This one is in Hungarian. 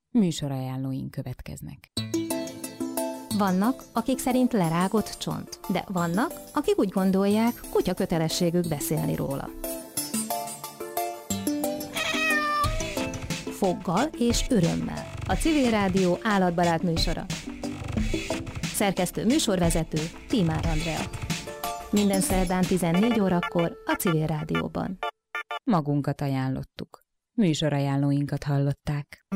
Műsorajánlóink következnek. Vannak, akik szerint lerágott csont, de vannak, akik úgy gondolják, kutya kötelességük beszélni róla. Foggal és örömmel. A Civil Rádió állatbarát műsora. Szerkesztő műsorvezető Tímár Andrea. Minden szerdán 14 órakor a Civil Rádióban. Magunkat ajánlottuk. Műsorajánlóinkat hallották.